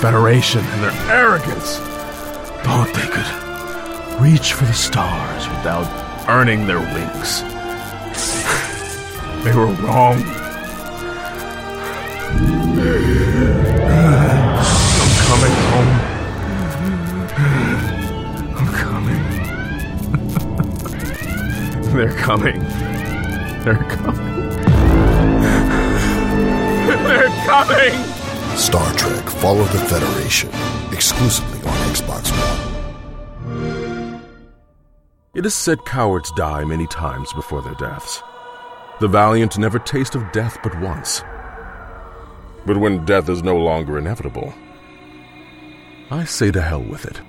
Federation and their arrogance thought they could reach for the stars without earning their wings. They were wrong. I'm coming home. I'm coming. They're coming. They're coming. They're coming! Star Trek Follow the Federation, exclusively on Xbox One. It is said cowards die many times before their deaths. The valiant never taste of death but once. But when death is no longer inevitable, I say to hell with it.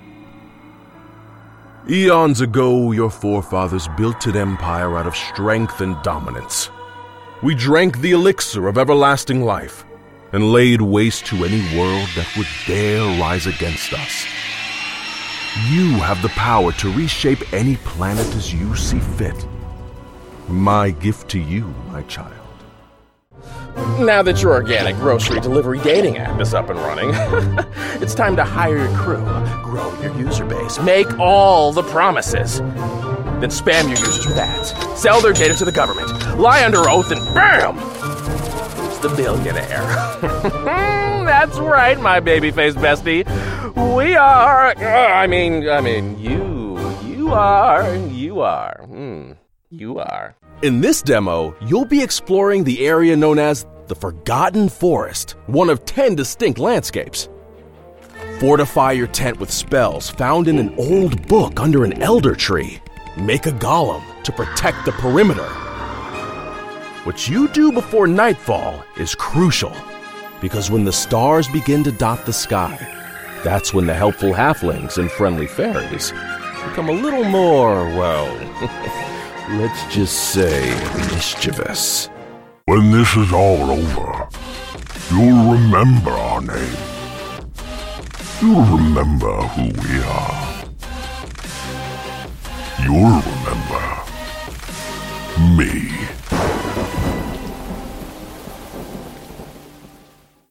Eons ago, your forefathers built an empire out of strength and dominance. We drank the elixir of everlasting life and laid waste to any world that would dare rise against us. You have the power to reshape any planet as you see fit. My gift to you, my child. Now that your organic grocery delivery dating app is up and running, it's time to hire your crew, grow your user base, make all the promises. Then spam your users with ads, sell their data to the government, lie under oath, and BAM! It's the billionaire. That's right, my babyface bestie. We are... You are. In this demo, you'll be exploring the area known as the Forgotten Forest, one of 10 distinct landscapes. Fortify your tent with spells found in an old book under an elder tree. Make a golem to protect the perimeter. What you do before nightfall is crucial, because when the stars begin to dot the sky, that's when the helpful halflings and friendly fairies become a little more, well, let's just say mischievous. When this is all over, you'll remember our name. You'll remember who we are. You'll remember me.